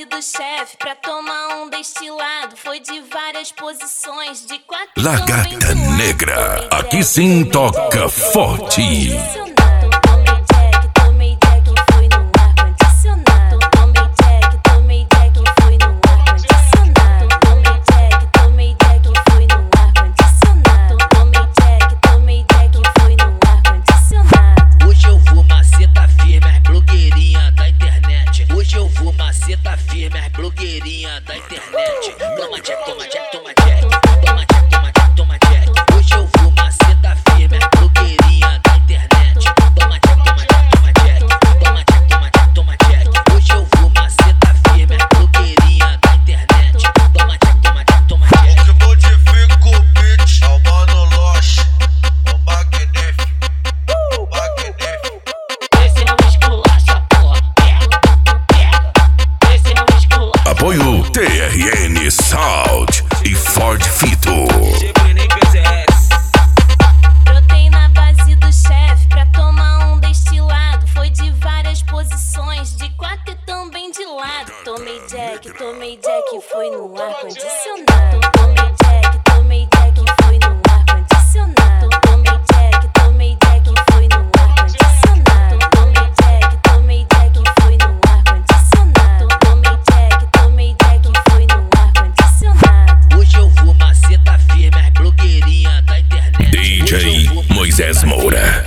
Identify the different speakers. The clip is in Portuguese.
Speaker 1: do chefe pra tomar um destilado. Foi de várias posições, de quatro.
Speaker 2: La Gata Negra, aqui sim toca forte.
Speaker 3: Blogueirinha da internet. Toma jack, toma jack, toma jack. Toma jack, toma jack, toma jack. Hoje eu vou maceta firme. Blogueirinha da internet. Toma jack, toma jack, toma jack. Toma jack, toma jack, toma jack. Hoje eu vou maceta firme. Blogueirinha da internet. Toma jack, toma jack, toma jack.
Speaker 4: Que modifica o beat, é o Mano Loche, o magnífico, o magnífico.
Speaker 3: Esse é o esculacho, porra. Esse é o esculacho.
Speaker 2: Apoio TRN Sound e Ford Fito.
Speaker 1: Brotei na base do chefe pra tomar um destilado. Foi de várias posições, de quatro e também de lado. Tomei jack, foi no ar-condicionado. Tomei jack, foi no ar-condicionado. Tomei jack, foi no ar-condicionado. Tomei jack, foi no ar-condicionado. Tomei jack, foi no ar-condicionado.
Speaker 3: Hoje eu vou maceta firme. Blogueirinha da internet.
Speaker 2: DJ Moisés Moura.